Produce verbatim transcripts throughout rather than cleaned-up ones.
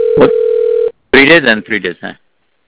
What? Three days and three days, huh?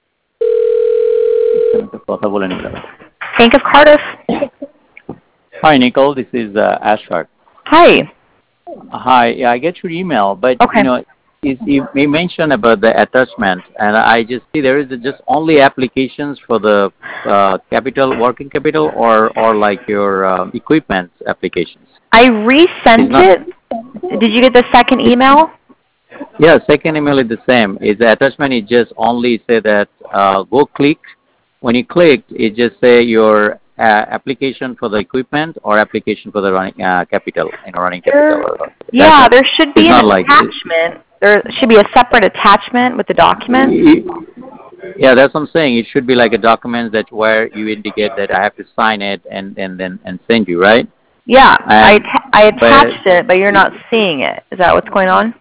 কথা বলে নিলাম. Bank of Cardiff. Hi, Nicole. This is uh, Ashfaq. Hi. Hi. Yeah, I get your email, but Okay. you know, is, you, you mentioned about the attachment, and I just see there is just only applications for the uh, capital, working capital, or or like your uh, equipment applications. I resent not, it. Did you get the second email? Yeah, second email is the same. Is the attachment is just only say that uh, go click. When you clicked, it just say your uh, application for the equipment or application for the running uh, capital, you know, running There, capital. yeah, there should be it's an not like attachment. There should be a separate attachment with the document. Yeah, that's what I'm saying. It should be like a document that where you indicate that I have to sign it and and then and send you, right? Yeah, And, I I attached it, but you're not seeing it. Is that what's going on?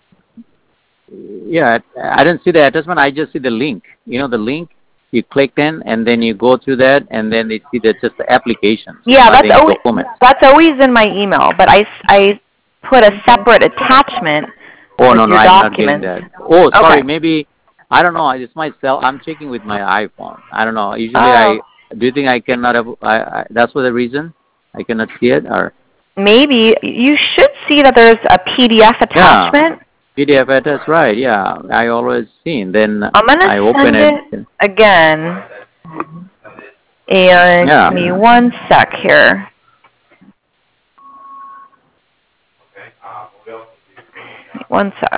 Yeah, I didn't see the attachment. I just see the link. You know, the link. You click in, and then you go through that, and then they see that just the application. Yeah, that's always document. that's always in my email, but I I put a separate attachment. Oh with no, no, your I'm documents. not getting that. Oh, sorry, Okay. maybe I don't know. It's my cell. I'm checking with my iPhone. I don't know. Usually, Oh. I do you think I cannot have? I, I that's what the reason I cannot see it, or maybe you should see that there's a P D F attachment. Yeah. P D F attached, right? Yeah, I always seen. Then I'm gonna I open send it. it again. And Yeah. give me one sec here. One sec.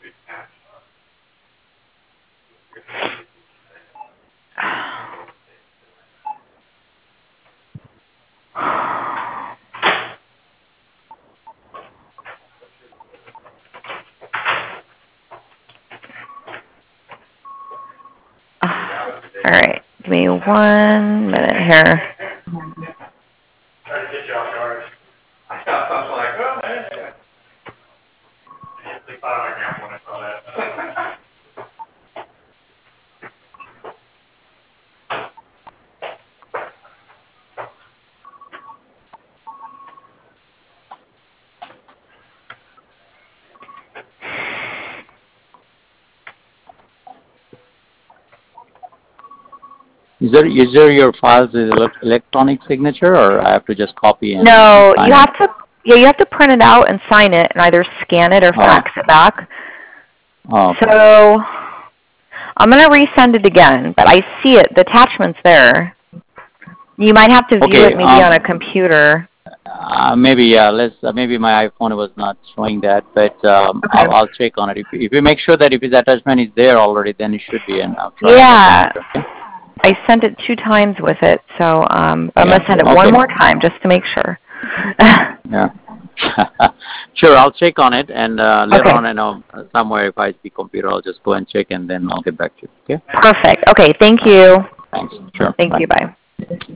All right, give me one minute here. Is there is there your files is electronic signature, or I have to just copy and No, sign you it? have to. Yeah, you have to print it out and sign it, and either scan it or fax Oh. it back. Oh. Okay. So I'm gonna resend it again, but I see it. The attachment's there. You might have to view Okay, it maybe um, on a computer. Uh, maybe yeah. Let's uh, maybe my iPhone was not showing that, but um, Okay. I'll, I'll check on it. If if you make sure that if his attachment is there already, then it should be. And I'll try. Yeah. To okay? I sent it two times with it, so um, I'm Yeah. gonna send it Okay. one more time just to make sure. Yeah. Sure, I'll check on it, and uh, later Okay. on, I know somewhere if I see computer, I'll just go and check, and then I'll get back to you. Okay. Perfect. Okay. Thank you. Thanks. Sure. Thank Bye. you. Bye.